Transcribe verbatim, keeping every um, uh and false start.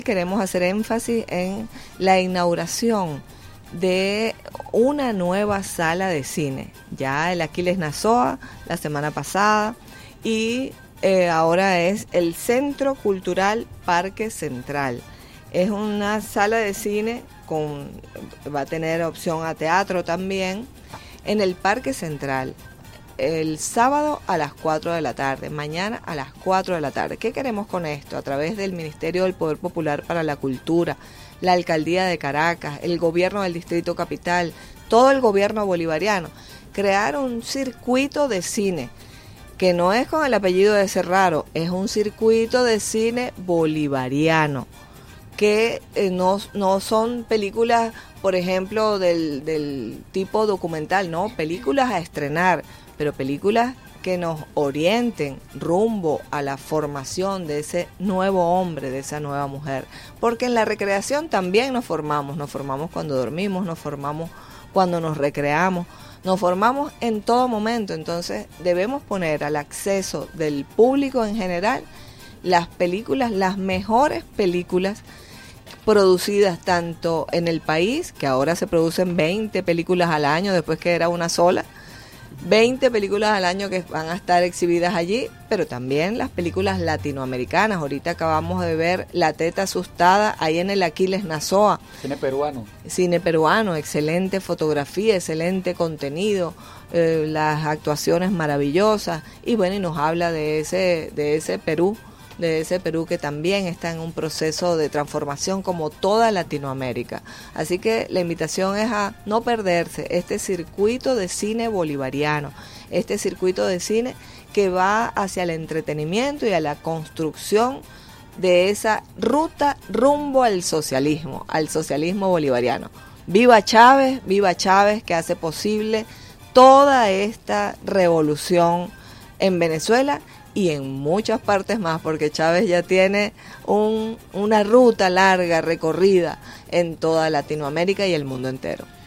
queremos hacer énfasis en la inauguración de una nueva sala de cine. Ya el Aquiles Nazoa la semana pasada y eh, ahora es el Centro Cultural Parque Central. Es una sala de cine con, va a tener opción a teatro también en el Parque Central. El sábado a las cuatro de la tarde, mañana a las cuatro de la tarde. ¿Qué queremos con esto? A través del Ministerio del Poder Popular para la Cultura, la Alcaldía de Caracas, el Gobierno del Distrito Capital, todo el gobierno bolivariano, crear un circuito de cine, que no es con el apellido de Serraro, es un circuito de cine bolivariano, que eh, no, no son películas, por ejemplo, del, del tipo documental, no, películas a estrenar, pero películas que nos orienten rumbo a la formación de ese nuevo hombre, de esa nueva mujer. Porque en la recreación también nos formamos, nos formamos cuando dormimos, nos formamos cuando nos recreamos, nos formamos en todo momento. Entonces debemos poner al acceso del público en general las películas, las mejores películas producidas tanto en el país, que ahora se producen veinte películas al año, después que era una sola, veinte películas al año que van a estar exhibidas allí, pero también las películas latinoamericanas. Ahorita acabamos de ver La Teta Asustada ahí en el Aquiles Nazoa. Cine peruano. Cine peruano, excelente fotografía, excelente contenido, eh, las actuaciones maravillosas, y bueno, y nos habla de ese, de ese Perú, de ese Perú que también está en un proceso de transformación como toda Latinoamérica. Así que la invitación es a no perderse este circuito de cine bolivariano, este circuito de cine que va hacia el entretenimiento y a la construcción de esa ruta rumbo al socialismo, al socialismo bolivariano. Viva Chávez, viva Chávez, que hace posible toda esta revolución en Venezuela y en muchas partes más, porque Chávez ya tiene un, una ruta larga recorrida en toda Latinoamérica y el mundo entero.